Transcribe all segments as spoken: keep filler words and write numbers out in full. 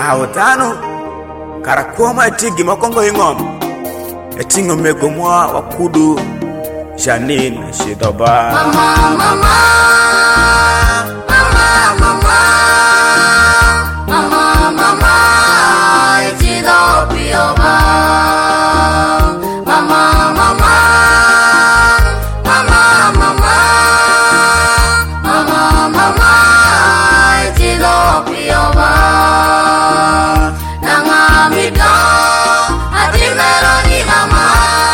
Awotano Karakoma etigi makongo ingom Etingo megomwa wakudu Janine Shidoba Mama, mama Mama, mama Mama, mama Echidopioba Mama, mama Mama, mama Mama, mama Echidopioba Nangamika Atimeroni mama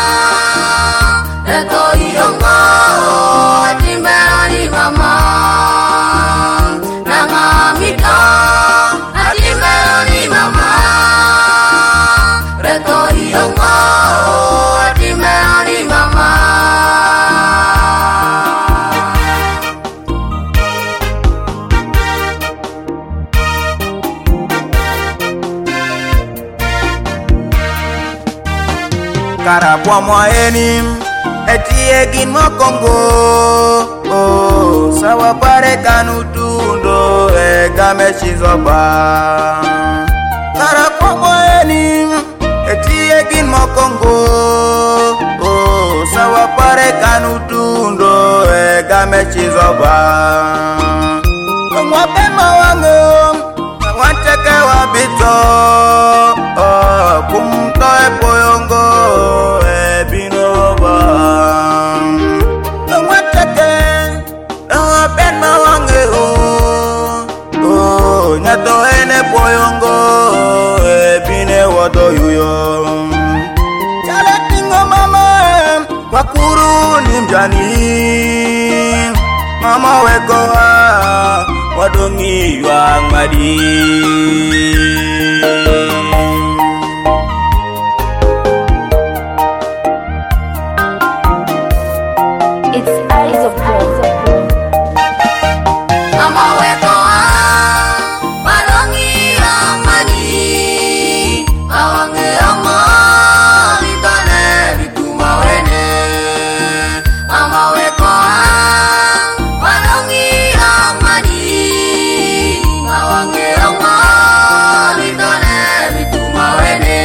Eto iyongo Atimeroni mama Nangamika Atimeroni mama Eto iyongo Atimeroni mama Karapwa mwaeni Etiegin mokongo Oh Sawa pare kanutundo Ega mechizoba Karapwa mwaeni Etiegin mokongo Oh Sawa pare kanutundo Ega mechizoba Mwape mawango Mwanteke wabito Oh Kumto epoyongo Ebinoba Mwanteke Wapen mawange Oh Oh Nyato ene poyongo Ebine wado yuyo Chale tingo mama Wakuru nimjani Mama wekoa Wadongi wangmadi It's eyes of God. Mama wekoa Wadongi wangmadi Awange ama Litane vituma wene Mama wekoa Wadongi wangmadi Awange ama Litane vituma wene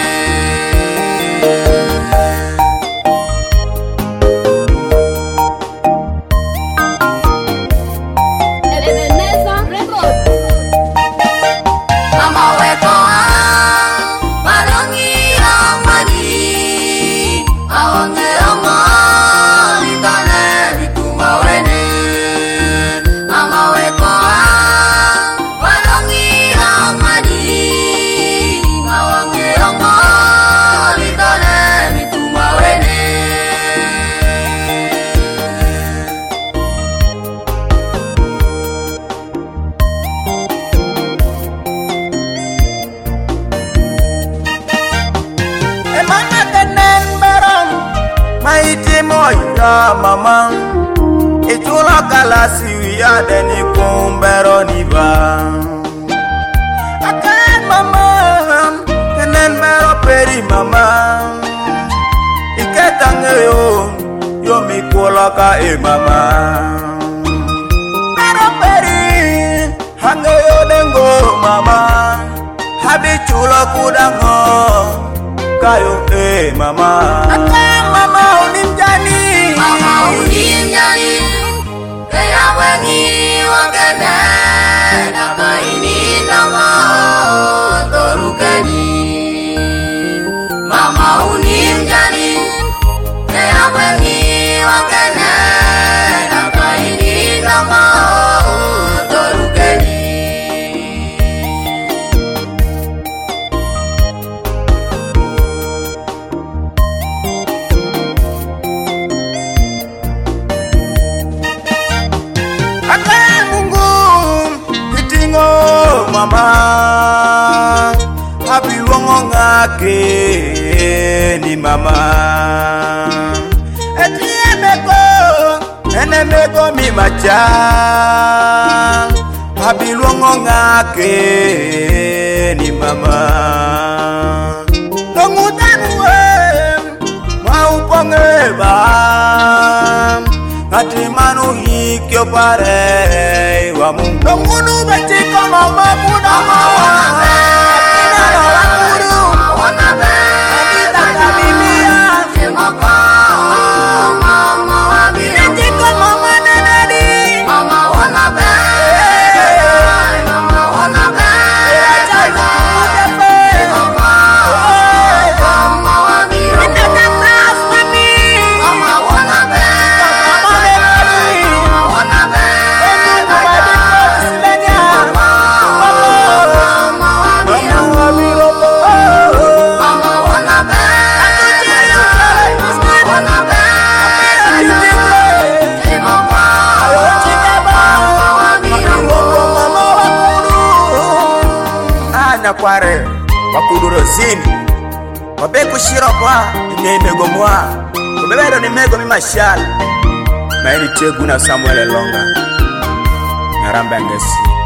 Mama wekoa Wadongi wangmadi Awange ama Litane vituma wene Mama wekoa Wadongi wangmadi Awange ama Litane vituma wene Emana tenen barang Maiti moya mama Itula kalasi wiya deni kumbero niba Akan mama Tenen mero peri mama Iketange yo Yo mikola ka e mama Mero peri Hange yo dengo mama Habi chula kudango Kayo eh mama Akan mama unimjani Mama unimjani Kaya wengi wakene Naka ini nama Torukeni Mama unimjani Kaya wengi wakene Naka ini nama Torukeni Akan Mungu Itingo mama Habi wongo ngake Ni mama Eti emeko Ene meko mi macha Habi wongo ngake Ni mama Nongutanu em Mauponge ba Ngati manu hikyo pare Wa mungu Nongunu betiko mama muda mawa wana kware wakudurozini wabeku shirokwa imegomwa kubebero ni mego mimashal maili tegu na Samuel Longa Naramba Ngesi.